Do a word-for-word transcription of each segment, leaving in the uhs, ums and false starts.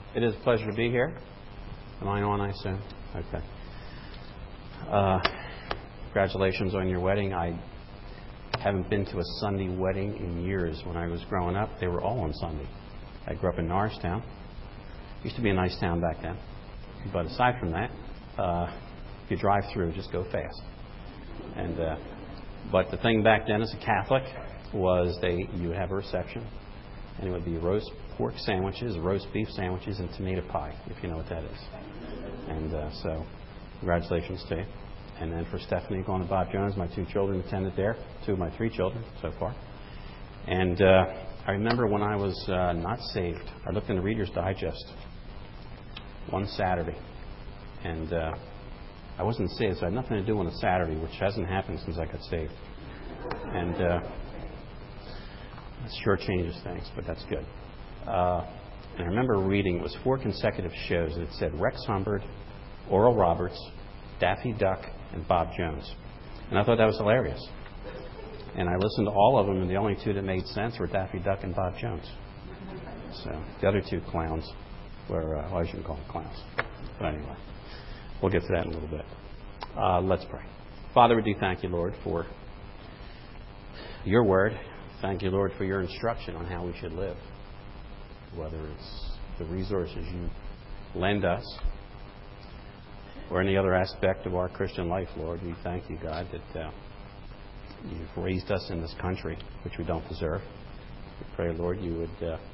It is a pleasure to be here. Am I on, I assume? Okay. Uh, congratulations on your wedding. I haven't been to a Sunday wedding in years. When I was growing up, they were all on Sunday. I grew up in Norristown. Used to be a nice town back then. But aside from that, uh, if you drive through, just go fast. And uh, but the thing back then as a Catholic was they you have a reception, and it would be roast pork sandwiches, roast beef sandwiches, and tomato pie, if you know what that is. And uh, so, congratulations to you. And then for Stephanie going to Bob Jones, my two children attended there, two of my three children so far. And uh, I remember when I was uh, not saved, I looked in the Reader's Digest one Saturday, and uh, I wasn't saved, so I had nothing to do on a Saturday, which hasn't happened since I got saved. And uh, it sure changes things, but that's good. Uh, and I remember reading, it was four consecutive shows, and it said Rex Humbard, Oral Roberts, Daffy Duck, and Bob Jones. And I thought that was hilarious. And I listened to all of them, and the only two that made sense were Daffy Duck and Bob Jones. So the other two clowns were, uh, well, I shouldn't call them clowns. But anyway, we'll get to that in a little bit. Uh, let's pray. Father, we do thank you, Lord, for your word. Thank you, Lord, for your instruction on how we should live. Whether it's the resources you lend us or any other aspect of our Christian life, Lord, we thank you, God, that uh, you've raised us in this country, which we don't deserve. We pray, Lord, you would uh, uh,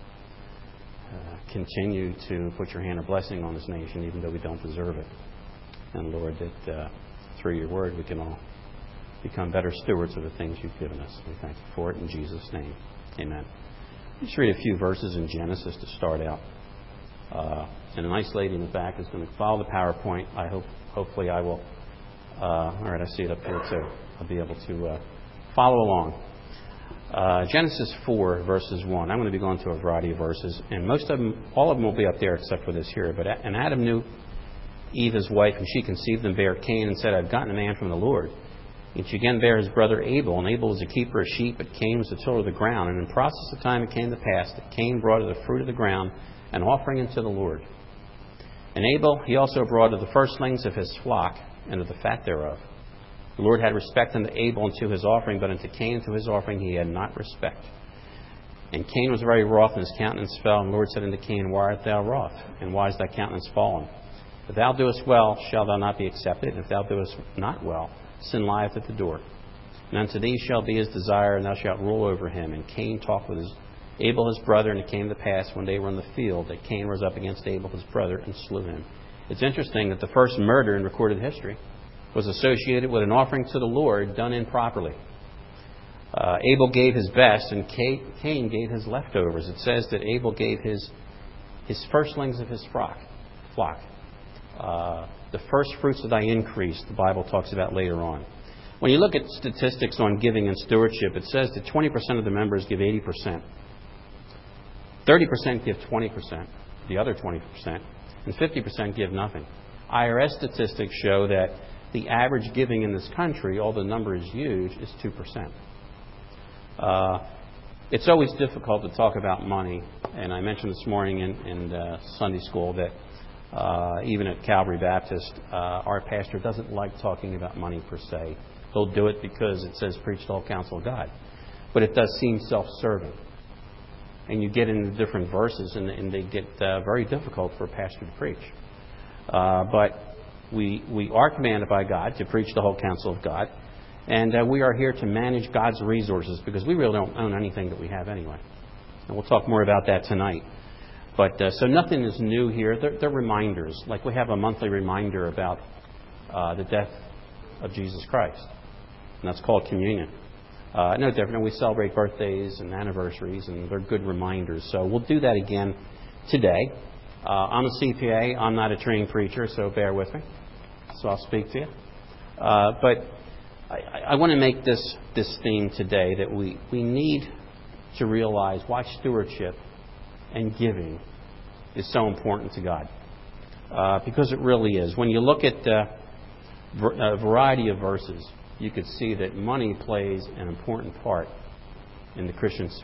continue to put your hand of blessing on this nation, even though we don't deserve it. And, Lord, that uh, through your word we can all become better stewards of the things you've given us. We thank you for it in Jesus' name. Amen. Just read a few verses in Genesis to start out. Uh, and a nice lady in the back is going to follow the PowerPoint. I hope, hopefully I will. Uh, all right, I see it up here too. I'll be able to uh, follow along. Uh, Genesis four, verses one. I'm going to be going to a variety of verses, and most of them, all of them will be up there except for this here. But and Adam knew Eve his wife, and she conceived and bare Cain, and said, I've gotten a man from the Lord. And she again bare his brother Abel, and Abel was a keeper of sheep, but Cain was a tiller of the ground. And in process of time it came to pass that Cain brought of the fruit of the ground an offering unto the Lord. And Abel he also brought of the firstlings of his flock, and of the fat thereof. The Lord had respect unto Abel and to his offering, but unto Cain and to his offering he had not respect. And Cain was very wroth, and his countenance fell. And the Lord said unto Cain, Why art thou wroth? And why is thy countenance fallen? If thou doest well, shalt thou not be accepted? And if thou doest not well, sin lieth at the door. And unto thee shall be his desire, and thou shalt rule over him. And Cain talked with his Abel his brother, and it came to pass when they were in the field that Cain rose up against Abel his brother and slew him. It's interesting that the first murder in recorded history was associated with an offering to the Lord done improperly. Uh, Abel gave his best, and Cain gave his leftovers. It says that Abel gave his his firstlings of his flock. flock. Uh, the first fruits of thy increase, the Bible talks about later on. When you look at statistics on giving and stewardship, it says that twenty percent of the members give eighty percent. thirty percent give twenty percent, the other twenty percent, and fifty percent give nothing. I R S statistics show that the average giving in this country, although the number is huge, is two percent. Uh, it's always difficult to talk about money, and I mentioned this morning in, in uh, Sunday school that uh, even at Calvary Baptist, uh, our pastor doesn't like talking about money per se. He'll do it because it says preach the whole counsel of God. But it does seem self-serving. And you get into different verses, and, and they get uh, very difficult for a pastor to preach. Uh, but we we are commanded by God to preach the whole counsel of God, and uh, we are here to manage God's resources because we really don't own anything that we have anyway. And we'll talk more about that tonight. But uh, so nothing is new here. They're, they're reminders, like we have a monthly reminder about uh, the death of Jesus Christ, and that's called communion. Uh, no different. We celebrate birthdays and anniversaries, and they're good reminders. So we'll do that again today. Uh, I'm a C P A. I'm not a trained preacher, so bear with me. So I'll speak to you. Uh, but I, I want to make this, this theme today that we, we need to realize why stewardship and giving is so important to God. Uh, because it really is. When you look at uh, a variety of verses, you could see that money plays an important part in the Christian sphere.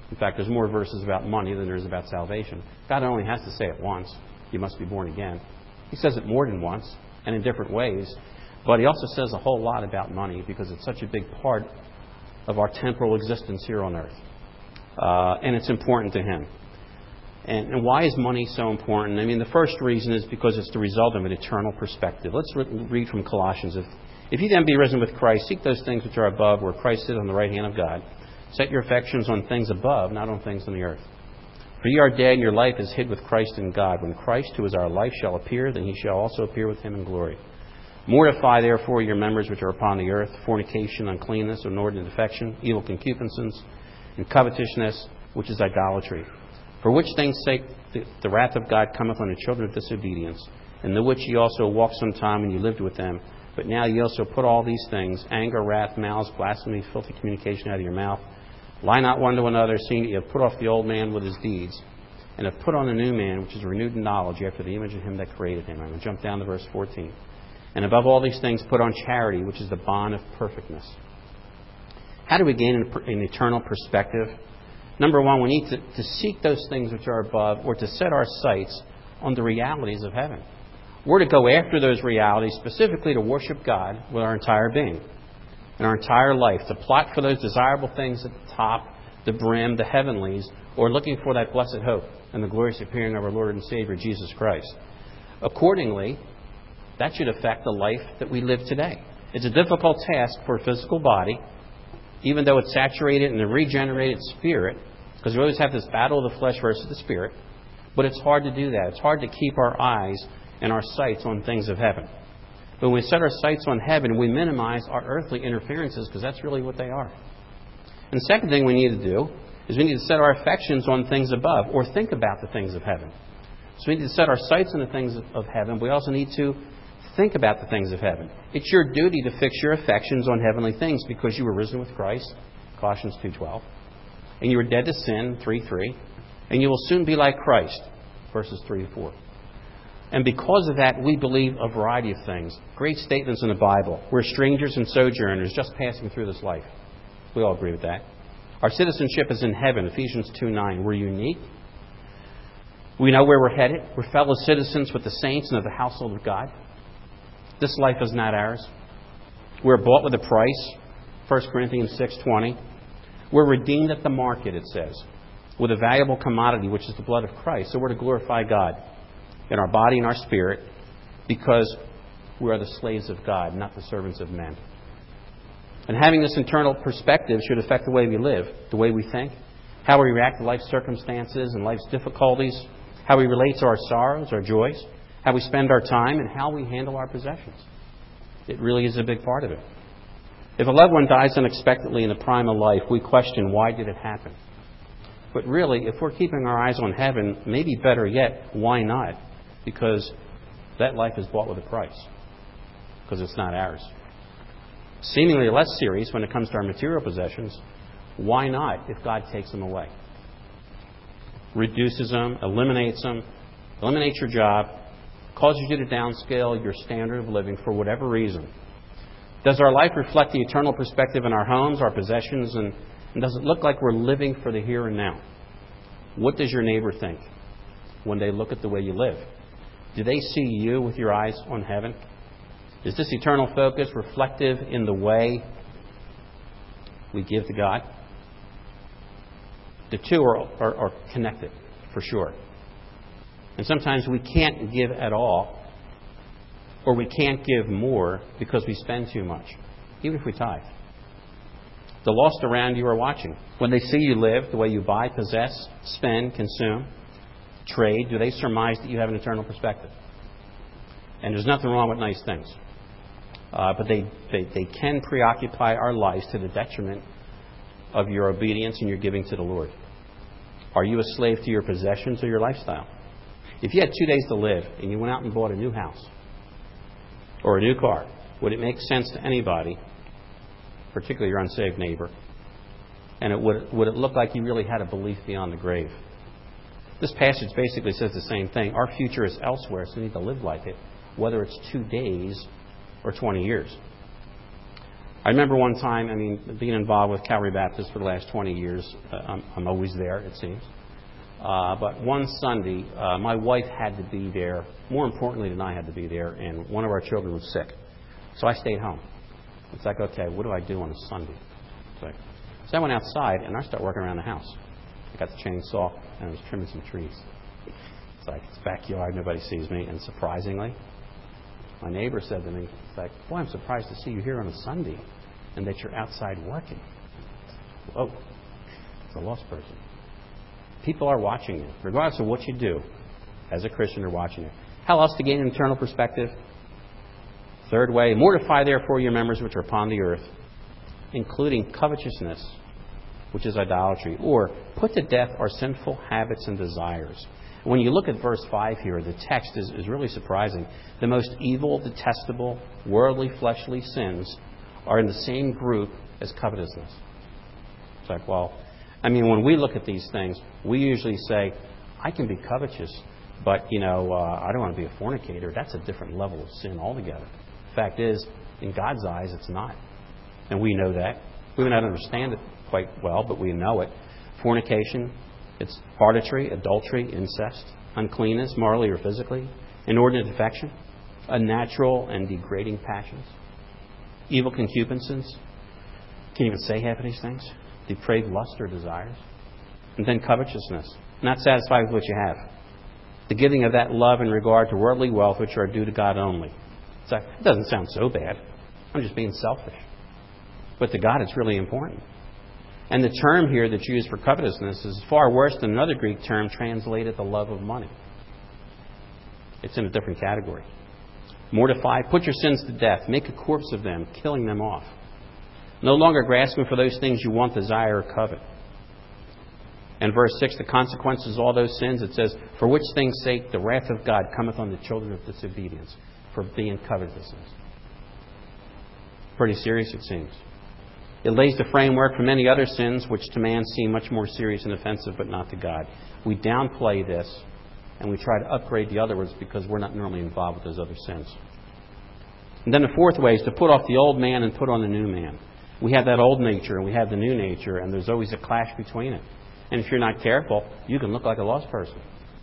In fact, there's more verses about money than there is about salvation. God only has to say it once. You must be born again. He says it more than once and in different ways. But he also says a whole lot about money because it's such a big part of our temporal existence here on earth. Uh, and it's important to him. And, and why is money so important? I mean, the first reason is because it's the result of an eternal perspective. Let's re- read from Colossians. If, if you then be risen with Christ, seek those things which are above, where Christ is on the right hand of God. Set your affections on things above, not on things on the earth. For ye are dead, and your life is hid with Christ in God. When Christ, who is our life, shall appear, then he shall also appear with him in glory. Mortify, therefore, your members which are upon the earth, fornication, uncleanness, inordinate affection, evil concupiscence, and covetousness, which is idolatry. For which things' sake the, the wrath of God cometh on the children of disobedience, in the which ye also walked some time when ye lived with them. But now ye also put all these things, anger, wrath, malice, blasphemy, filthy communication out of your mouth. Lie not one to another, seeing that ye have put off the old man with his deeds, and have put on the new man, which is renewed in knowledge, after the image of him that created him. I'm going to jump down to verse fourteen. And above all these things, put on charity, which is the bond of perfectness. How do we gain an, an eternal perspective? Number one, we need to, to seek those things which are above, or to set our sights on the realities of heaven. We're to go after those realities, specifically to worship God with our entire being and our entire life, to plot for those desirable things at the top, the brim, the heavenlies, or looking for that blessed hope and the glorious appearing of our Lord and Savior, Jesus Christ. Accordingly, that should affect the life that we live today. It's a difficult task for a physical body, even though it's saturated in a regenerated spirit, because we always have this battle of the flesh versus the spirit. But it's hard to do that. It's hard to keep our eyes and our sights on things of heaven. But when we set our sights on heaven, we minimize our earthly interferences, because that's really what they are. And the second thing we need to do is we need to set our affections on things above, or think about the things of heaven. So we need to set our sights on the things of heaven. We also need to think about the things of heaven. It's your duty to fix your affections on heavenly things, because you were risen with Christ, Colossians two twelve, and you were dead to sin, three three, and you will soon be like Christ, verses three to four. And because of that, we believe a variety of things. Great statements in the Bible. We're strangers and sojourners, just passing through this life. We all agree with that. Our citizenship is in heaven, Ephesians two nine. We're unique. We know where we're headed. We're fellow citizens with the saints and of the household of God. This life is not ours. We're bought with a price, First Corinthians six twenty. We're redeemed at the market, it says, with a valuable commodity, which is the blood of Christ. So we're to glorify God in our body and our spirit, because we are the slaves of God, not the servants of men. And having this internal perspective should affect the way we live, the way we think, how we react to life's circumstances and life's difficulties, how we relate to our sorrows, our joys, how we spend our time, and how we handle our possessions. It really is a big part of it. If a loved one dies unexpectedly in the prime of life, we question, why did it happen? But really, if we're keeping our eyes on heaven, maybe better yet, why not? Because that life is bought with a price, because it's not ours. Seemingly less serious when it comes to our material possessions. Why not if God takes them away? Reduces them, eliminates them, eliminates your job, causes you to downscale your standard of living for whatever reason. Does our life reflect the eternal perspective in our homes, our possessions, and, and does it look like we're living for the here and now? What does your neighbor think when they look at the way you live? Do they see you with your eyes on heaven? Is this eternal focus reflective in the way we give to God? The two are, are, are connected, for sure. And sometimes we can't give at all, or we can't give more because we spend too much, even if we tithe. The lost around you are watching. When they see you live, the way you buy, possess, spend, consume, trade, do they surmise that you have an eternal perspective? And there's nothing wrong with nice things. Uh, but they, they, they can preoccupy our lives to the detriment of your obedience and your giving to the Lord. Are you a slave to your possessions or your lifestyle? If you had two days to live and you went out and bought a new house or a new car, would it make sense to anybody, particularly your unsaved neighbor, and it would, would it look like you really had a belief beyond the grave? This passage basically says the same thing. Our future is elsewhere, so we need to live like it, whether it's two days or twenty years. I remember one time, I mean, being involved with Calvary Baptist for the last twenty years. Uh, I'm, I'm always there, it seems. Uh, but one Sunday, uh, my wife had to be there, more importantly than I had to be there, and one of our children was sick. So I stayed home. It's like, okay, what do I do on a Sunday? So, so I went outside, and I started working around the house. I got the chainsaw, and I was trimming some trees. It's like, it's backyard, nobody sees me, and surprisingly, my neighbor said to me, it's like, boy, I'm surprised to see you here on a Sunday, and that you're outside working. Whoa, it's a lost person. People are watching you. Regardless of what you do, as a Christian, they're watching you. How else to gain an eternal perspective? Third way, mortify therefore your members which are upon the earth, including covetousness, which is idolatry, or put to death our sinful habits and desires. When you look at verse five here, the text is, is really surprising. The most evil, detestable, worldly, fleshly sins are in the same group as covetousness. It's like, well, I mean, when we look at these things, we usually say, I can be covetous, but, you know, uh, I don't want to be a fornicator. That's a different level of sin altogether. The fact is, in God's eyes, it's not. And we know that. We may not understand it quite well, but we know it. Fornication, it's harlotry, adultery, incest, uncleanness, morally or physically, inordinate affection, unnatural and degrading passions, evil concupiscence. Can't even say half of these things. Depraved lust or desires. And then covetousness. Not satisfied with what you have. The giving of that love in regard to worldly wealth which are due to God only. It's like, it doesn't sound so bad. I'm just being selfish. But to God it's really important. And the term here that's used for covetousness is far worse than another Greek term translated the love of money. It's in a different category. Mortify, put your sins to death. Make a corpse of them, killing them off. No longer grasping for those things you want, desire, or covet. And verse six, the consequences of all those sins, it says, for which things' sake the wrath of God cometh on the children of disobedience, for being covetousness. Pretty serious, it seems. It lays the framework for many other sins, which to man seem much more serious and offensive, but not to God. We downplay this, and we try to upgrade the other ones because we're not normally involved with those other sins. And then the fourth way is to put off the old man and put on the new man. We have that old nature and we have the new nature, and there's always a clash between it. And if you're not careful, you can look like a lost person.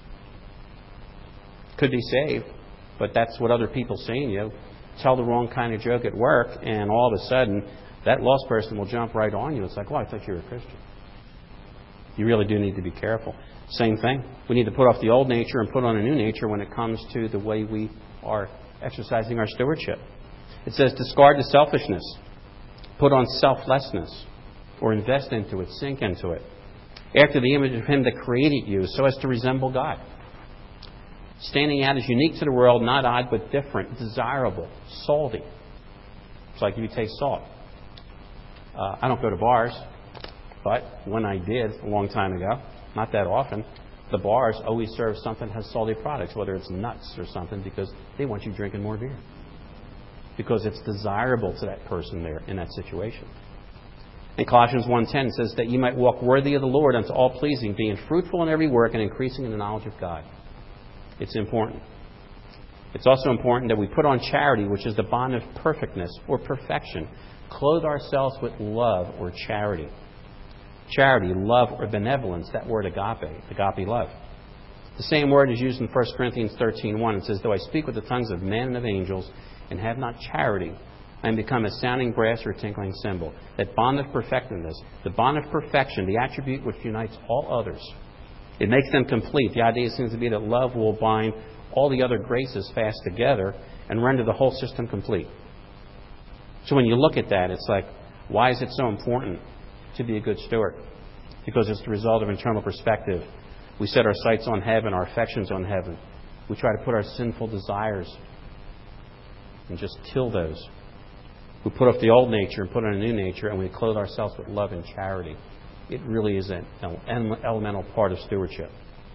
Could be saved, but that's what other people see in you. Tell the wrong kind of joke at work, and all of a sudden, that lost person will jump right on you. It's like, well, I thought you were a Christian. You really do need to be careful. Same thing. We need to put off the old nature and put on a new nature when it comes to the way we are exercising our stewardship. It says, discard the selfishness. Put on selflessness, or invest into it, sink into it, after the image of Him that created you, so as to resemble God. Standing out as unique to the world, not odd, but different, desirable, salty. It's like you taste salt. Uh, I don't go to bars, but when I did a long time ago, not that often, the bars always serve something that has salty products, whether it's nuts or something, because they want you drinking more beer. Because it's desirable to that person there in that situation. In Colossians one ten it says that you might walk worthy of the Lord unto all pleasing, being fruitful in every work and increasing in the knowledge of God. It's important. It's also important that we put on charity, which is the bond of perfectness or perfection. Clothe ourselves with love or charity. Charity, love, or benevolence, that word agape, agape love. The same word is used in First Corinthians thirteen one. It says, though I speak with the tongues of men and of angels, and have not charity, I am become a sounding brass or a tinkling cymbal. That bond of perfectness, the bond of perfection, the attribute which unites all others. It makes them complete. The idea seems to be that love will bind all the other graces fast together and render the whole system complete. So when you look at that, it's like, why is it so important to be a good steward? Because it's the result of internal perspective. We set our sights on heaven, our affections on heaven. We try to put our sinful desires and just kill those. We put off the old nature and put on a new nature, and we clothe ourselves with love and charity. It really is an elemental part of stewardship.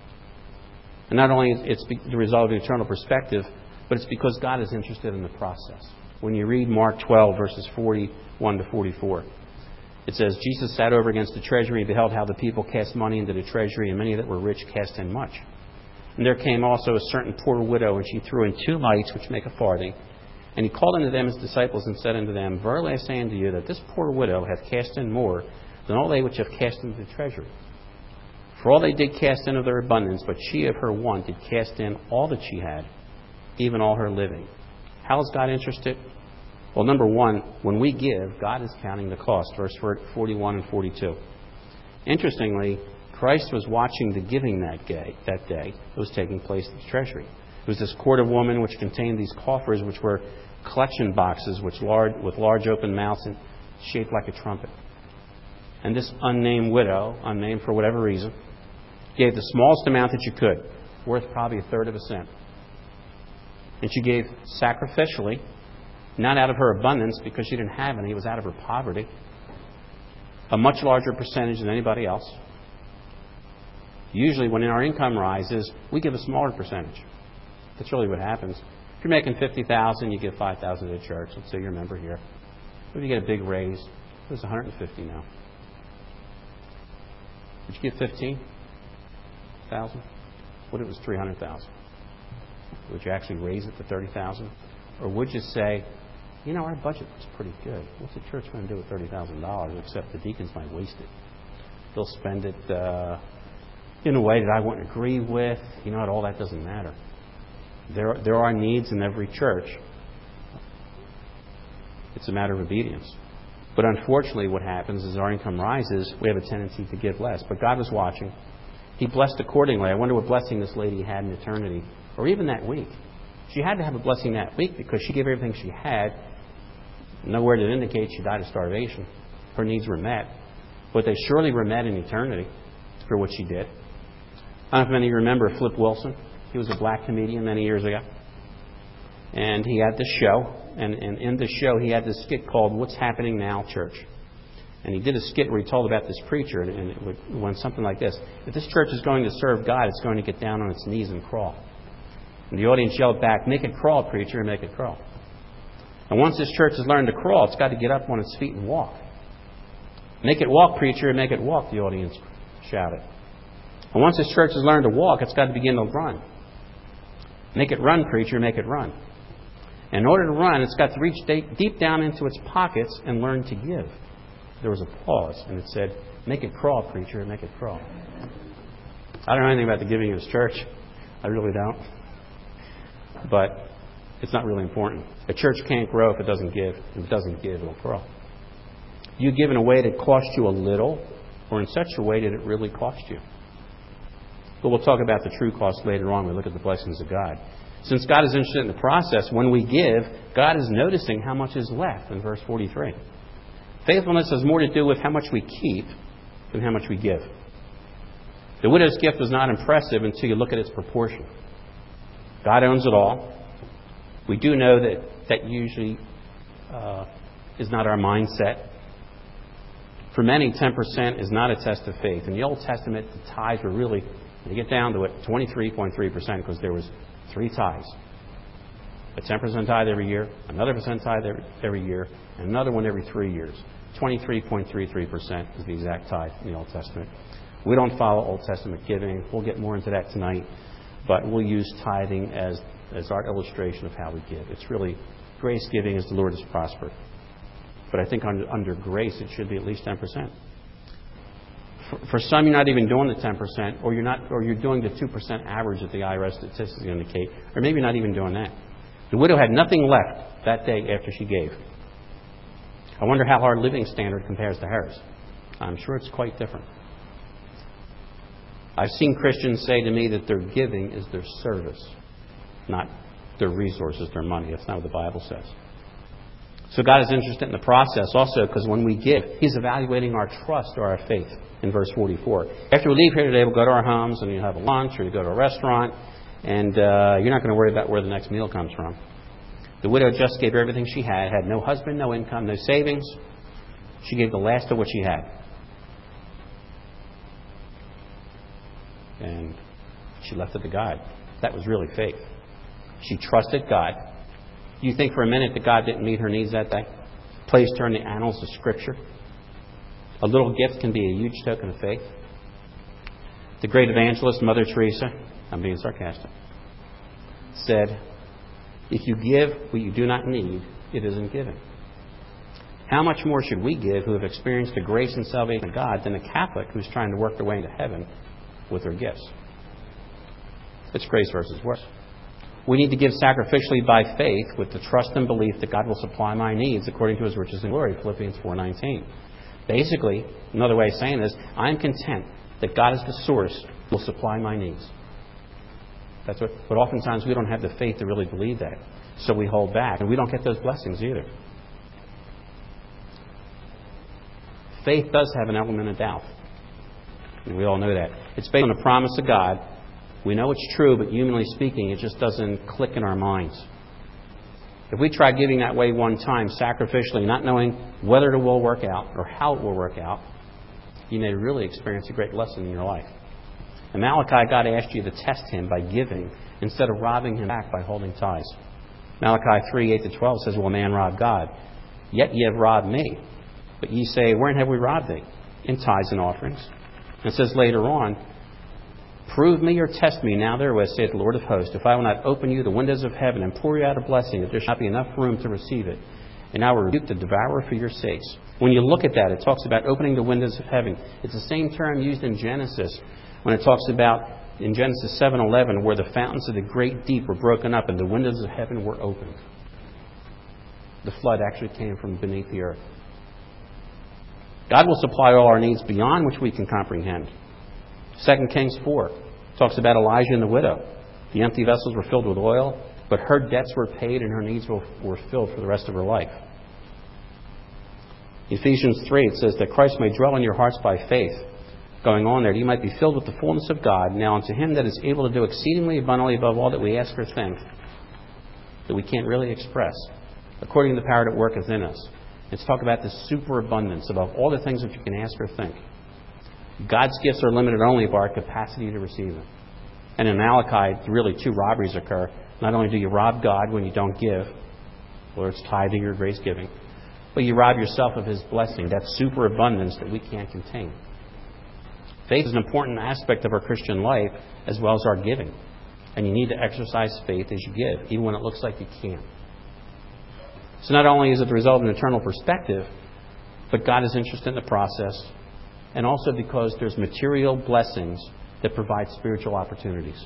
And not only is it the result of eternal perspective, but it's because God is interested in the process. When you read Mark twelve, verses forty-one to forty-four, it says, Jesus sat over against the treasury and beheld how the people cast money into the treasury, and many that were rich cast in much. And there came also a certain poor widow, and she threw in two mites, which make a farthing. And he called unto them his disciples and said unto them, Verily I say unto you, that this poor widow hath cast in more than all they which have cast into the treasury. For all they did cast in of their abundance, but she of her want did cast in all that she had, even all her living. How is God interested? Well, number one, when we give, God is counting the cost. Verse forty-one and forty-two. Interestingly, Christ was watching the giving that day, that day that was taking place at the treasury. It was this court of woman which contained these coffers, which were collection boxes which large, with large open mouths and shaped like a trumpet. And this unnamed widow, unnamed for whatever reason, gave the smallest amount that you could, worth probably a third of a cent. And she gave sacrificially, not out of her abundance because she didn't have any, it was out of her poverty, a much larger percentage than anybody else. Usually when our income rises, we give a smaller percentage. That's really what happens. If you're making fifty thousand dollars, you give five thousand dollars to the church. Let's say you're a member here. If you get a big raise, it was one hundred fifty now. Would you give fifteen thousand dollars? What if it was three hundred thousand dollars? Would you actually raise it to thirty thousand dollars? Or would you say, you know, our budget was pretty good. What's the church going to do with thirty thousand dollars except the deacons might waste it? They'll spend it uh, in a way that I wouldn't agree with. You know what? All that doesn't matter. There, there are needs in every church. It's a matter of obedience. But unfortunately what happens is our income rises, we have a tendency to give less. But God was watching. He blessed accordingly. I wonder what blessing this lady had in eternity, or even that week. She had to have a blessing that week because she gave everything she had. Nowhere did it indicate she died of starvation. Her needs were met. But they surely were met in eternity for what she did. I don't know if many of you remember Flip Wilson. He was a black comedian many years ago. And he had this show. And, and in the show, he had this skit called What's Happening Now, Church. And he did a skit where he told about this preacher. And, and it went something like this. If this church is going to serve God, it's going to get down on its knees and crawl. And the audience yelled back, make it crawl, preacher, and make it crawl. And once this church has learned to crawl, it's got to get up on its feet and walk. Make it walk, preacher, and make it walk, the audience shouted. And once this church has learned to walk, it's got to begin to run. Make it run, preacher, make it run. And in order to run, it's got to reach deep down into its pockets and learn to give. There was a pause, and it said, make it crawl, preacher, make it crawl. I don't know anything about the giving of this church. I really don't. But it's not really important. A church can't grow if it doesn't give. If it doesn't give, it'll crawl. You give in a way that costs you a little, or in such a way that it really costs you. But we'll talk about the true cost later on when we look at the blessings of God. Since God is interested in the process, when we give, God is noticing how much is left in verse forty-three. Faithfulness has more to do with how much we keep than how much we give. The widow's gift was not impressive until you look at its proportion. God owns it all. We do know that that usually uh, is not our mindset. For many, ten percent is not a test of faith. In the Old Testament, the tithes were really, when you get down to it, twenty-three point three percent because there was three tithes. A ten percent tithe every year, another percent tithe every, every year, and another one every three years. twenty-three point three three percent is the exact tithe in the Old Testament. We don't follow Old Testament giving. We'll get more into that tonight. But we'll use tithing as, as our illustration of how we give. It's really grace giving as the Lord has prospered. But I think under, under grace, it should be at least ten percent. For, for some, you're not even doing the ten percent, or you're not, or you're doing the two percent average that the I R S statistics indicate, or maybe not even doing that. The widow had nothing left that day after she gave. I wonder how our living standard compares to hers. I'm sure it's quite different. I've seen Christians say to me that their giving is their service, not their resources, their money. That's not what the Bible says. So God is interested in the process also because when we give, He's evaluating our trust or our faith in verse forty-four. After we leave here today, we'll go to our homes and you have a lunch or you go to a restaurant and uh, you're not going to worry about where the next meal comes from. The widow just gave everything she had, had no husband, no income, no savings. She gave the last of what she had. And she left it to God. That was really faith. She trusted God. You think for a minute that God didn't meet her needs that day? Placed her in the annals of Scripture. A little gift can be a huge token of faith. The great evangelist, Mother Teresa, I'm being sarcastic, said, If you give what you do not need, it isn't giving. How much more should we give who have experienced the grace and salvation of God than a Catholic who's trying to work their way into heaven with their gifts? It's grace versus works. We need to give sacrificially by faith with the trust and belief that God will supply my needs according to His riches and glory, Philippians four nineteen. Basically, another way of saying this, I'm content that God is the source who will supply my needs. That's what, but oftentimes we don't have the faith to really believe that. So we hold back, and we don't get those blessings either. Faith does have an element of doubt. And we all know that. It's based on the promise of God. We know it's true, but humanly speaking, it just doesn't click in our minds. If we try giving that way one time, sacrificially, not knowing whether it will work out or how it will work out, you may really experience a great lesson in your life. In Malachi, God asked you to test Him by giving instead of robbing Him back by holding tithes. Malachi three, eight to twelve says, Will a man rob God? Yet ye have robbed me. But ye say, Wherein have we robbed thee? In tithes and offerings. And it says later on, Prove me or test me now therewith, saith the Lord of hosts, if I will not open you the windows of heaven and pour you out a blessing, that there shall not be enough room to receive it. And I will rebuke the devourer for your sakes. When you look at that, it talks about opening the windows of heaven. It's the same term used in Genesis when it talks about, in Genesis seven eleven, where the fountains of the great deep were broken up and the windows of heaven were opened. The flood actually came from beneath the earth. God will supply all our needs beyond which we can comprehend. Second Kings four talks about Elijah and the widow. The empty vessels were filled with oil, but her debts were paid and her needs were filled for the rest of her life. Ephesians three, it says that Christ may dwell in your hearts by faith. Going on there, that you might be filled with the fullness of God. Now unto Him that is able to do exceedingly abundantly above all that we ask or think, that we can't really express, according to the power that worketh in us. It's talk about the superabundance above all the things that you can ask or think. God's gifts are limited only by our capacity to receive them. And in Malachi, really two robberies occur. Not only do you rob God when you don't give, whether it's tithing or grace giving, but you rob yourself of His blessing, that superabundance that we can't contain. Faith is an important aspect of our Christian life as well as our giving. And you need to exercise faith as you give, even when it looks like you can't. So not only is it the result of an eternal perspective, but God is interested in the process, and also because there's material blessings that provide spiritual opportunities.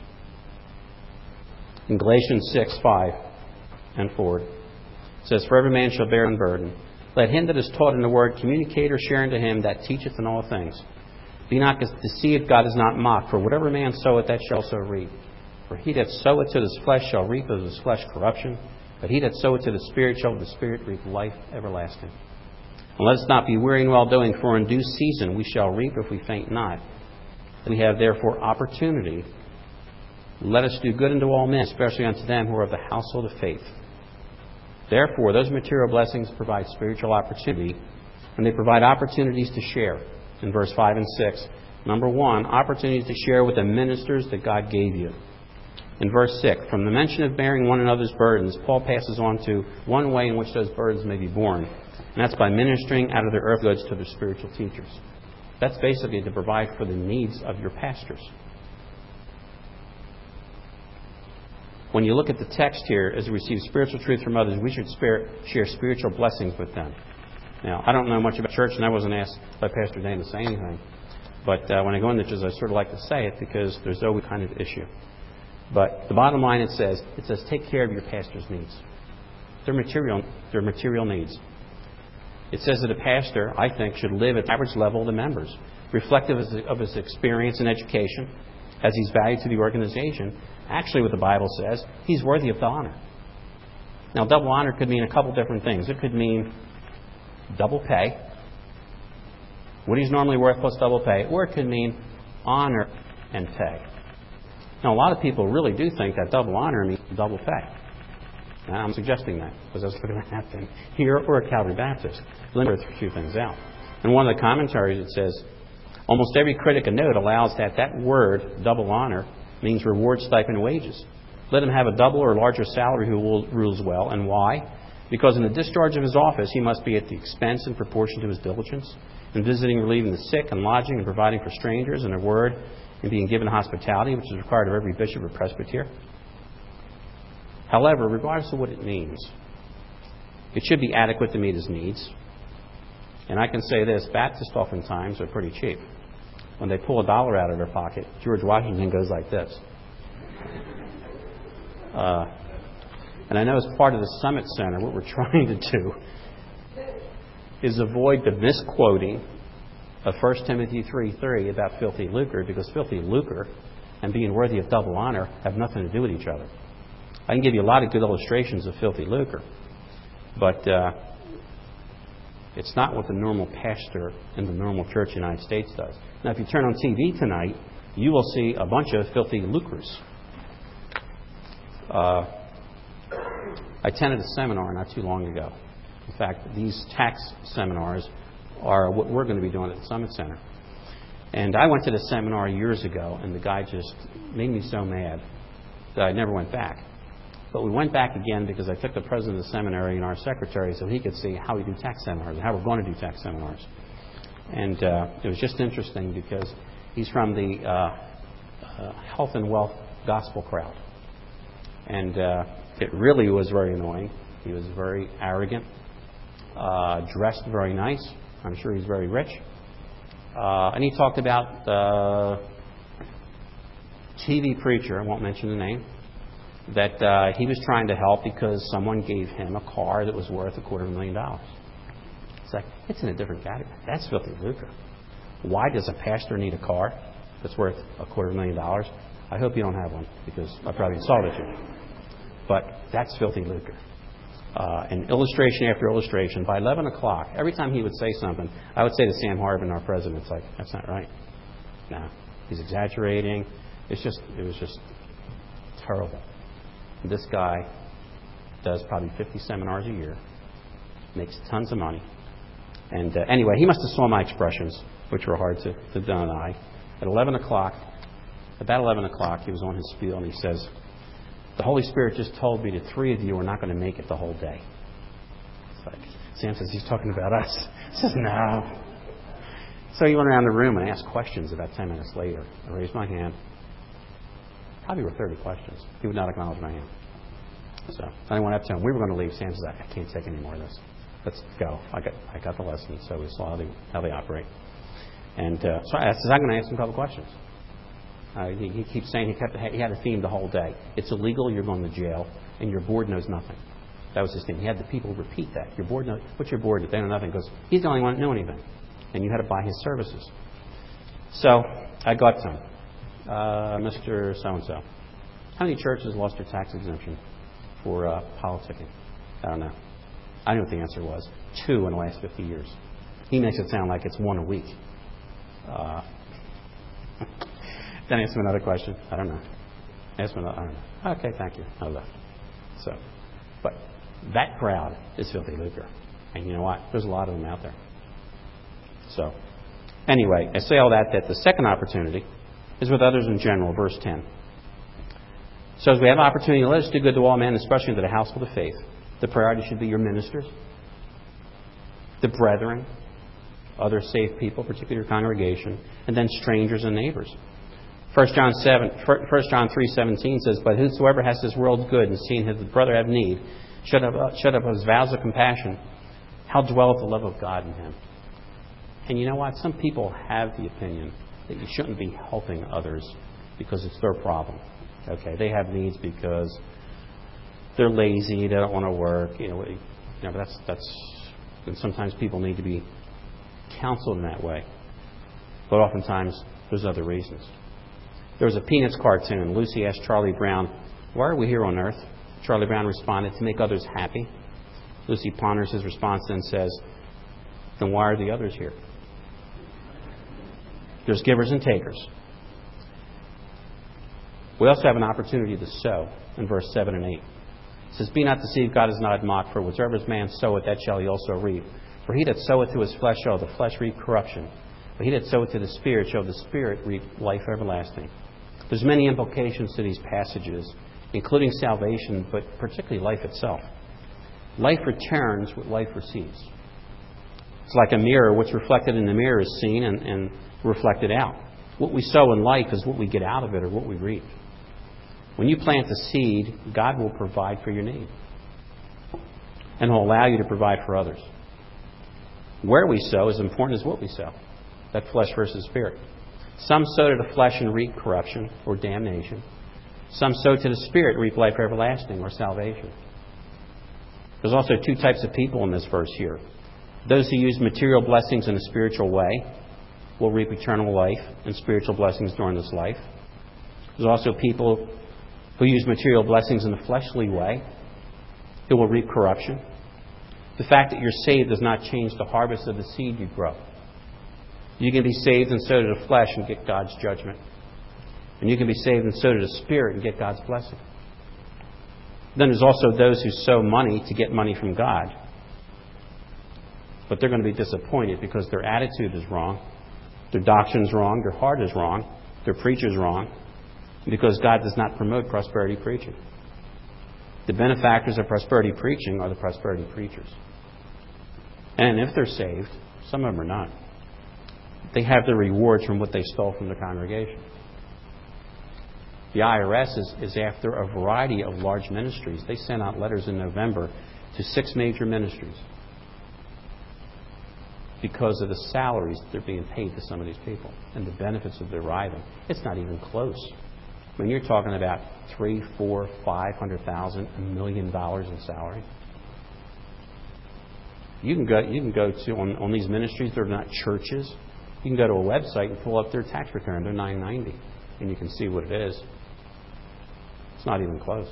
In Galatians six, five and forward, it says, For every man shall bear one burden. Let him that is taught in the word communicate or share unto him that teacheth in all things. Be not deceived, God is not mocked. For whatever man soweth, that shall also reap. For he that soweth to his flesh shall reap of his flesh corruption. But he that soweth to the Spirit shall of the Spirit reap life everlasting. And let us not be weary in well doing, for in due season we shall reap if we faint not. We have therefore opportunity. Let us do good unto all men, especially unto them who are of the household of faith. Therefore, those material blessings provide spiritual opportunity, and they provide opportunities to share. In verse five and six, number one, opportunity to share with the ministers that God gave you. In verse six, from the mention of bearing one another's burdens, Paul passes on to one way in which those burdens may be borne, and that's by ministering out of their earth goods to their spiritual teachers. That's basically to provide for the needs of your pastors. When you look at the text here, as we receive spiritual truth from others, we should spare, share spiritual blessings with them. Now, I don't know much about church, and I wasn't asked by Pastor Dan to say anything. But uh, when I go into churches, I sort of like to say it because there's always kind of issue. But the bottom line, it says, it says, take care of your pastor's needs. They're material, they're material needs. It says that a pastor, I think, should live at the average level of the members, reflective of his experience and education, as he's valued to the organization. Actually, what the Bible says, he's worthy of the honor. Now, double honor could mean a couple different things. It could mean double pay, what he's normally worth plus double pay, or it could mean honor and pay. Now, a lot of people really do think that double honor means double pay. And I'm suggesting that because I was looking at that thing here or at Calvary Baptist. Let me throw a few things out. In one of the commentaries, it says, almost every critic of note allows that that word, double honor, means reward, stipend, wages. Let him have a double or larger salary who rules well. And why? Because in the discharge of his office, he must be at the expense in proportion to his diligence, in visiting, relieving the sick, and lodging, and providing for strangers, and a word, and being given hospitality, which is required of every bishop or presbyter. However, regardless of what it means, it should be adequate to meet his needs. And I can say this, Baptists oftentimes are pretty cheap. When they pull a dollar out of their pocket, George Washington goes like this. Uh, and I know as part of the Summit Center, what we're trying to do is avoid the misquoting of First Timothy three three about filthy lucre, because filthy lucre and being worthy of double honor have nothing to do with each other. I can give you a lot of good illustrations of filthy lucre, but uh, it's not what the normal pastor in the normal church in the United States does. Now, if you turn on T V tonight, you will see a bunch of filthy lucres. Uh, I attended a seminar not too long ago. In fact, these tax seminars are what we're going to be doing at the Summit Center. And I went to the seminar years ago, and the guy just made me so mad that I never went back. But we went back again because I took the president of the seminary and our secretary so he could see how we do tax seminars and how we're going to do tax seminars. And uh, it was just interesting because he's from the uh, uh, health and wealth gospel crowd. And uh, it really was very annoying. He was very arrogant, uh, dressed very nice. I'm sure he's very rich. Uh, and he talked about the T V preacher, I won't mention the name, that uh, he was trying to help because someone gave him a car that was worth a quarter of a million dollars. It's like, it's in a different category. That's filthy lucre. Why does a pastor need a car that's worth a quarter of a million dollars? I hope you don't have one, because I probably insulted you. But that's filthy lucre. Uh, and illustration after illustration. By eleven o'clock, every time he would say something, I would say to Sam Harvin, our president, it's like, that's not right. No, he's exaggerating. It's just, it was just terrible. This guy does probably fifty seminars a year, makes tons of money. And uh, anyway, he must have saw my expressions, which were hard to, to deny. At eleven o'clock, about eleven o'clock, he was on his spiel, and he says, the Holy Spirit just told me that three of you are not going to make it the whole day. It's like, Sam says, he's talking about us. He says, no. So he went around the room and asked questions about ten minutes later. I raised my hand. Probably were thirty questions. He would not acknowledge my hand. So I went up to him. We were going to leave. Sam says, I can't take any more of this. Let's go. I got I got the lesson. So we saw how they, how they operate. And uh, so I said, I'm going to ask him a couple questions. Uh, he, he keeps saying he kept he had a theme the whole day. It's illegal. You're going to jail, and your board knows nothing. That was his theme. He had the people repeat that. Your board knows. What's your board? They know nothing. He goes, he's the only one that knew anything, and you had to buy his services. So I got to him, uh, Mister So-and-so. How many churches lost their tax exemption for uh, politicking? I don't know. I knew what the answer was. Two in the last fifty years. He makes it sound like it's one a week. Uh, Then ask him another question. I don't know. Ask him another. I don't know. Okay, thank you. I left. So, but that crowd is filthy lucre, and you know what? There's a lot of them out there. So, anyway, I say all that that the second opportunity is with others in general. Verse ten. So, as we have opportunity, let us do good to all men, especially to the household of faith. The priority should be your ministers, the brethren, other saved people, particularly your congregation, and then strangers and neighbors. First John three seventeen says, but whosoever has this world's good and seeing his brother have need, shut up, shut up his vows of compassion, how dwelleth the love of God in him? And you know what? Some people have the opinion that you shouldn't be helping others because it's their problem. Okay, they have needs because they're lazy, they don't want to work. You know, you know that's that's. And sometimes people need to be counseled in that way, but oftentimes there's other reasons. There was a Peanuts cartoon. Lucy asked Charlie Brown, why are we here on earth? Charlie Brown responded, to make others happy. Lucy ponders his response and says, then why are the others here? There's givers and takers. We also have an opportunity to sow in verse seven and eight. It says, be not deceived, God is not mocked, for whatsoever man soweth, that shall he also reap. For he that soweth to his flesh shall the flesh reap corruption. But he that soweth to the Spirit shall the Spirit reap life everlasting. There's many implications to these passages, including salvation, but particularly life itself. Life returns what life receives. It's like a mirror. What's reflected in the mirror is seen and, and reflected out. What we sow in life is what we get out of it or what we reap. When you plant the seed, God will provide for your need. And He'll allow you to provide for others. Where we sow is important as what we sow. That flesh versus spirit. Some sow to the flesh and reap corruption or damnation. Some sow to the Spirit and reap life everlasting or salvation. There's also two types of people in this verse here. Those who use material blessings in a spiritual way will reap eternal life and spiritual blessings during this life. There's also people who use material blessings in a fleshly way who will reap corruption. The fact that you're saved does not change the harvest of the seed you grow. You can be saved and sow to the flesh and get God's judgment. And you can be saved and sow to the Spirit and get God's blessing. Then there's also those who sow money to get money from God. But they're going to be disappointed because their attitude is wrong, their doctrine is wrong, their heart is wrong, their preacher is wrong, because God does not promote prosperity preaching. The benefactors of prosperity preaching are the prosperity preachers. And if they're saved, some of them are not. They have their rewards from what they stole from the congregation. The I R S is, is after a variety of large ministries. They sent out letters in November to six major ministries because of the salaries that they're being paid to some of these people and the benefits that they're deriving. It's not even close. When you're talking about three, four, five hundred thousand, a million dollars in salary, you can go. You can go to on, on these ministries. They're not churches. You can go to a website and pull up their tax return. They're nine ninety, and you can see what it is. It's not even close.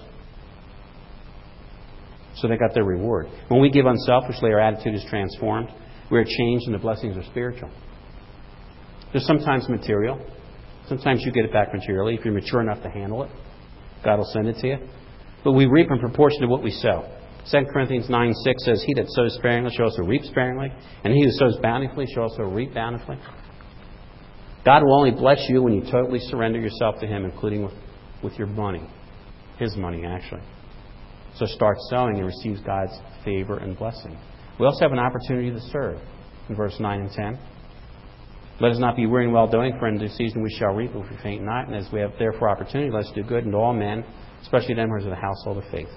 So they got their reward. When we give unselfishly, our attitude is transformed. We are changed, and the blessings are spiritual. There's sometimes material. Sometimes you get it back materially. If you're mature enough to handle it, God will send it to you. But we reap in proportion to what we sow. Second Corinthians nine six says, "He that sows sparingly shall also reap sparingly, and he who sows bountifully shall also reap bountifully." God will only bless you when you totally surrender yourself to Him, including with, with your money. His money, actually. So start sowing and receive God's favor and blessing. We also have an opportunity to serve in verse nine and ten. "Let us not be weary in well-doing, for in due season we shall reap if we faint not. And as we have therefore opportunity, let us do good unto all men, especially them who are of the household of faith."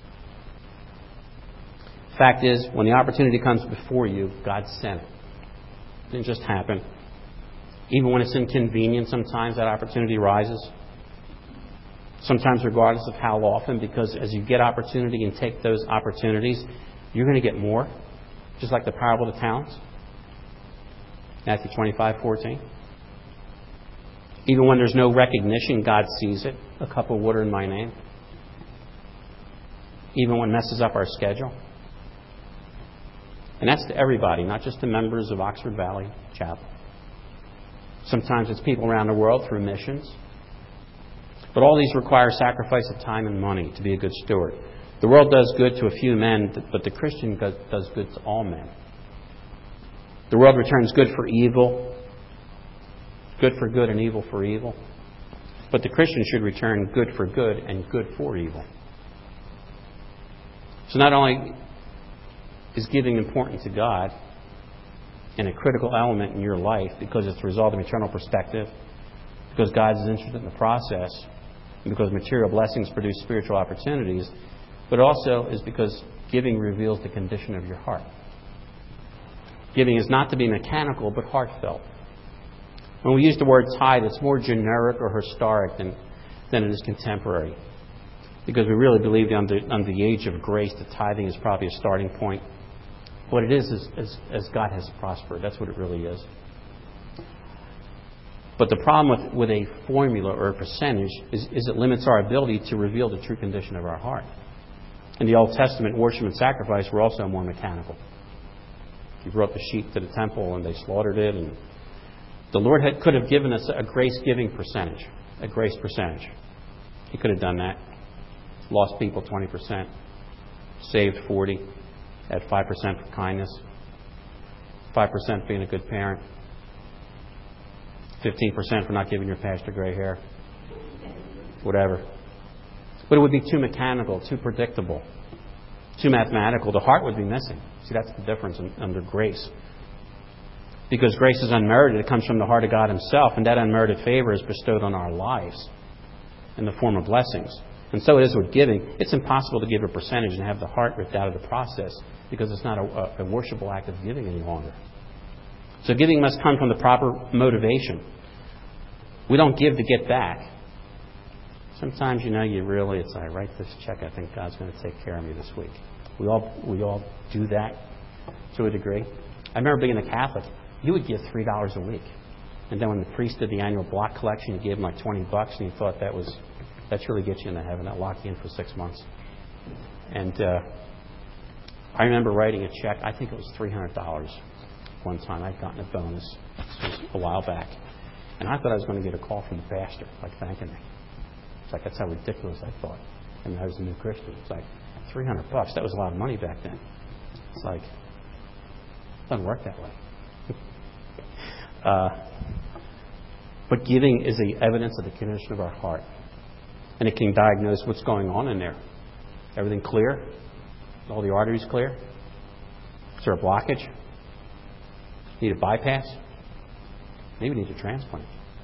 Fact is, when the opportunity comes before you, God sent it. It didn't just happen. Even when it's inconvenient, sometimes that opportunity rises. Sometimes regardless of how often, because as you get opportunity and take those opportunities, you're going to get more. Just like the parable of the talents. Matthew twenty-five fourteen. Even when there's no recognition, God sees it. A cup of water in my name. Even when it messes up our schedule. And that's to everybody, not just the members of Oxford Valley Chapel. Sometimes it's people around the world through missions. But all these require sacrifice of time and money to be a good steward. The world does good to a few men, but the Christian does good to all men. The world returns good for evil, good for good and evil for evil. But the Christian should return good for good and good for evil. So not only is giving important to God and a critical element in your life because it's the result of eternal perspective, because God is interested in the process, and because material blessings produce spiritual opportunities, but also is because giving reveals the condition of your heart. Giving is not to be mechanical, but heartfelt. When we use the word tithe, it's more generic or historic than, than it is contemporary. Because we really believe that under, under the age of grace, the tithing is probably a starting point. What it is is as, as God has prospered. That's what it really is. But the problem with, with a formula or a percentage is, is it limits our ability to reveal the true condition of our heart. In the Old Testament, worship and sacrifice were also more mechanical. You brought the sheep to the temple and they slaughtered it. And the Lord had, could have given us a grace-giving percentage, a grace percentage. He could have done that. Lost people twenty percent, saved forty, had five percent for kindness, five percent being a good parent, fifteen percent for not giving your pastor gray hair, whatever. But it would be too mechanical, too predictable, too mathematical. The heart would be missing. See, that's the difference in, under grace. Because grace is unmerited. It comes from the heart of God Himself, and that unmerited favor is bestowed on our lives. in the form of blessings. And so it is with giving. It's impossible to give a percentage and have the heart ripped out of the process because it's not a, a worshipful act of giving any longer. So giving must come from the proper motivation. We don't give to get back. Sometimes, you know, you really, it's like, I write this check, I think God's going to take care of me this week. We all we all do that to a degree. I remember being a Catholic, you would give three dollars a week. And then when the priest did the annual block collection, you gave him like twenty bucks, and you thought that was, that's really get you into heaven. That locked you in for six months. And uh, I remember writing a check, I think it was three hundred dollars one time. I'd gotten a bonus. This was a while back. And I thought I was going to get a call from the pastor, like thanking me. It's like, that's how ridiculous I thought. I mean, I was a new Christian. It's like, three hundred bucks, that was a lot of money back then. It's like, it doesn't work that way. uh, but giving is the evidence of the condition of our heart. And it can diagnose what's going on in there. Everything clear? All the arteries clear? Is there a blockage? Need a bypass? Maybe need a transplant.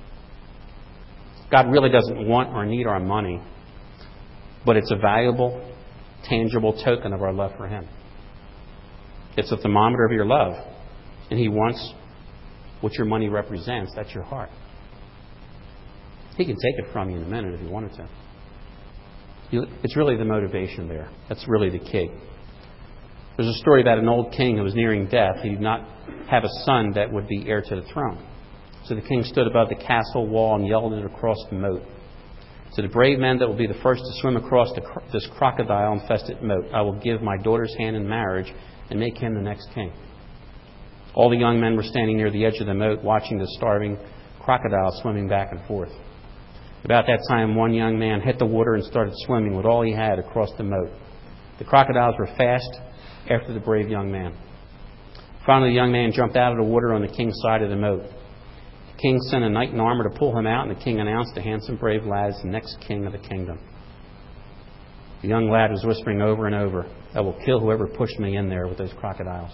God really doesn't want or need our money, but it's a valuable, tangible token of our love for Him. It's a thermometer of your love, and He wants what your money represents. That's your heart. He can take it from you in a minute if He wanted to. It's really the motivation there. That's really the key. There's a story about an old king who was nearing death. He did not have a son that would be heir to the throne. So the king stood above the castle wall and yelled it across the moat. To the brave men that will be the first to swim across the, this crocodile-infested moat, I will give my daughter's hand in marriage and make him the next king. All the young men were standing near the edge of the moat, watching the starving crocodile swimming back and forth. About that time, one young man hit the water and started swimming with all he had across the moat. The crocodiles were fast after the brave young man. Finally, the young man jumped out of the water on the king's side of the moat. The king sent a knight in armor to pull him out, and the king announced the handsome brave lad as the next king of the kingdom. The young lad was whispering over and over, I will kill whoever pushed me in there with those crocodiles.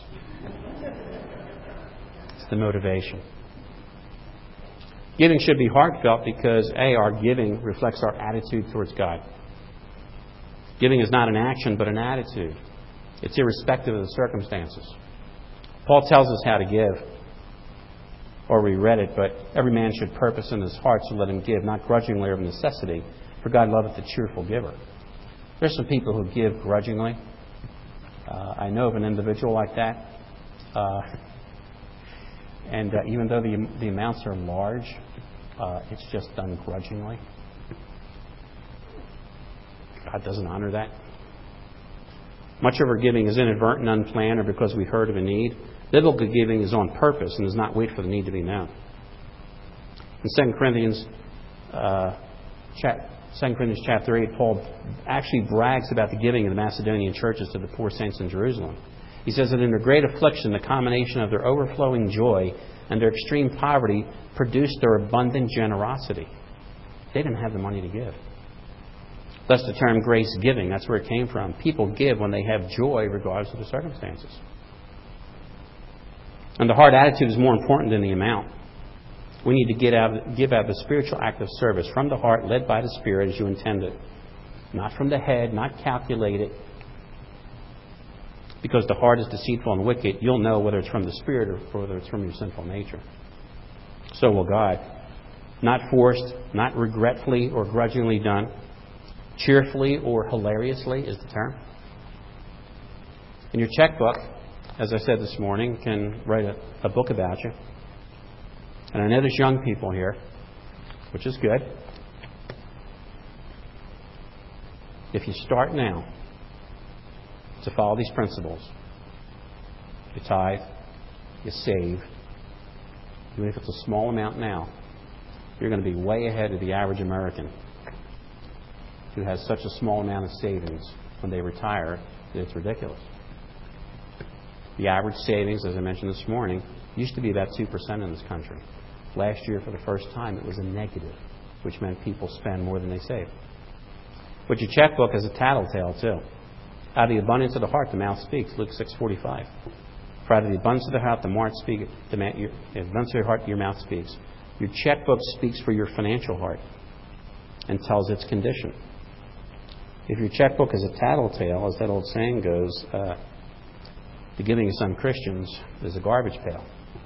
It's the motivation. Giving should be heartfelt because, A, our giving reflects our attitude towards God. Giving is not an action, but an attitude. It's irrespective of the circumstances. Paul tells us how to give, or we read it, but every man should purpose in his heart to let him give, not grudgingly or of necessity, for God loveth a cheerful giver. There's some people who give grudgingly. Uh, I know of an individual like that. Uh, and uh, even though the, the amounts are large, uh, it's just done grudgingly. God doesn't honor that. Much of our giving is inadvertent, unplanned, or because we heard of a need. Biblical giving is on purpose and does not wait for the need to be known. In Second Corinthians, uh, chap- Second Corinthians chapter eight, Paul actually brags about the giving of the Macedonian churches to the poor saints in Jerusalem. He says that in their great affliction, the combination of their overflowing joy and their extreme poverty produced their abundant generosity. They didn't have the money to give. Thus the term grace giving, that's where it came from. People give when they have joy regardless of the circumstances. And the heart attitude is more important than the amount. We need to get out, give out the spiritual act of service from the heart, led by the Spirit as you intended. Not from the head, not calculated. Because the heart is deceitful and wicked, you'll know whether it's from the Spirit or whether it's from your sinful nature. So will God. Not forced, not regretfully or grudgingly done. Cheerfully or hilariously is the term. In your checkbook, as I said this morning, you can write a, a book about you. And I know there's young people here, which is good. If you start now to follow these principles, you tithe, you save, even if it's a small amount now, you're going to be way ahead of the average American who has such a small amount of savings when they retire that it's ridiculous. The average savings, as I mentioned this morning, used to be about two percent in this country. Last year, for the first time, it was a negative, which meant people spend more than they save. But your checkbook is a tattletale, too. Out of the abundance of the heart, the mouth speaks, Luke six forty-five. For out of the abundance of the heart, the heart speak, the, your, the abundance of your heart, your mouth speaks. Your checkbook speaks for your financial heart. and tells its condition. If your checkbook is a tattletale, as that old saying goes, uh, the giving of some Christians is a garbage pail.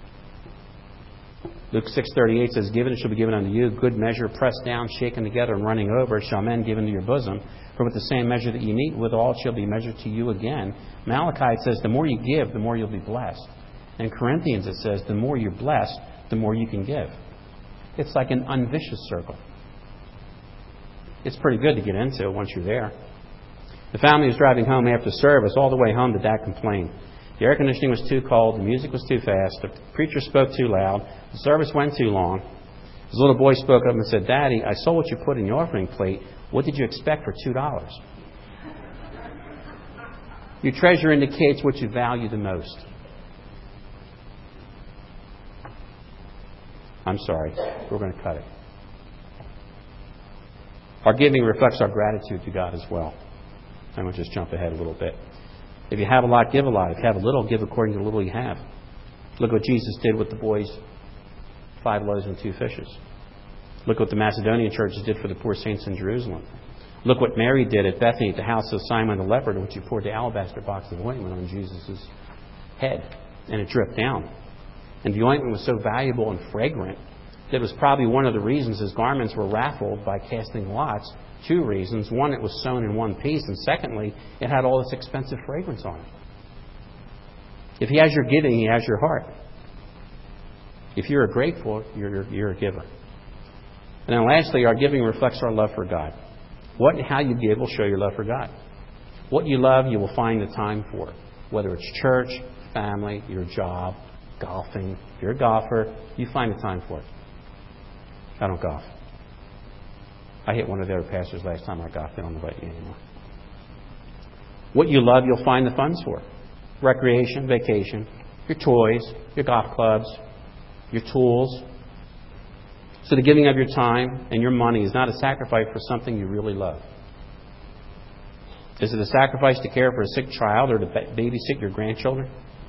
Luke six thirty-eight says, "Given it shall be given unto you, good measure, pressed down, shaken together, and running over, shall men give into your bosom. For with the same measure that you meet withal, it shall be measured to you again." Malachi says, the more you give, the more you'll be blessed. And Corinthians, it says, the more you're blessed, the more you can give. It's like an unvicious circle. It's pretty good to get into once you're there. The family was driving home after service. All the way home, the dad complained. The air conditioning was too cold. The music was too fast. The preacher spoke too loud. The service went too long. His little boy spoke up and said, "Daddy, I saw what you put in your offering plate. What did you expect for two dollars? Your treasure indicates what you value the most. I'm sorry. We're going to cut it. Our giving reflects our gratitude to God as well. I'm going to just jump ahead a little bit. If you have a lot, give a lot. If you have a little, give according to the little you have. Look what Jesus did with the boys, five loaves and two fishes. Look what the Macedonian churches did for the poor saints in Jerusalem. Look what Mary did at Bethany at the house of Simon the leper, when she poured the alabaster box of ointment on Jesus' head, and it dripped down. And the ointment was so valuable and fragrant that it was probably one of the reasons his garments were raffled by casting lots. Two reasons. One, it was sewn in one piece, and secondly, it had all this expensive fragrance on it. If he has your giving, he has your heart. If you're grateful, you're, you're a giver. And then lastly, our giving reflects our love for God. What and how you give will show your love for God. What you love, you will find the time for. Whether it's church, family, your job, golfing. If you're a golfer, you find the time for it. I don't golf. I hit one of the other pastors last time I golfed. They don't invite you anymore. What you love, you'll find the funds for. Recreation, vacation, your toys, your golf clubs, your tools. So the giving of your time and your money is not a sacrifice for something you really love. Is it a sacrifice to care for a sick child or to babysit your grandchildren?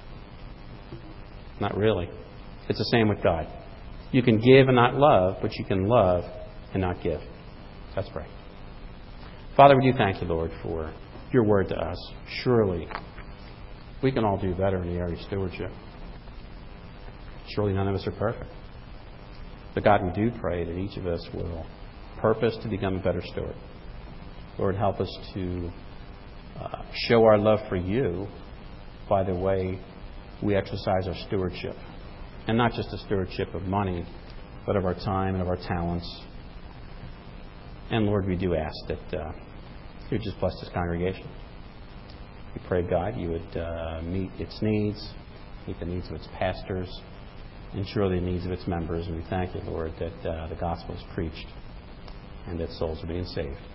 Not really. It's the same with God. You can give and not love, but you can love and not give. Let's pray. Father, we do thank you, Lord, for your word to us. Surely we can all do better in the area of stewardship. Surely none of us are perfect. But God, we do pray that each of us will purpose to become a better steward. Lord, help us to uh, show our love for you by the way we exercise our stewardship. And not just a stewardship of money, but of our time and of our talents. And Lord, we do ask that uh, you would just bless this congregation. We pray, God, you would uh, meet its needs, meet the needs of its pastors, and surely the needs of its members. And we thank you, Lord, that uh, the gospel is preached and that souls are being saved.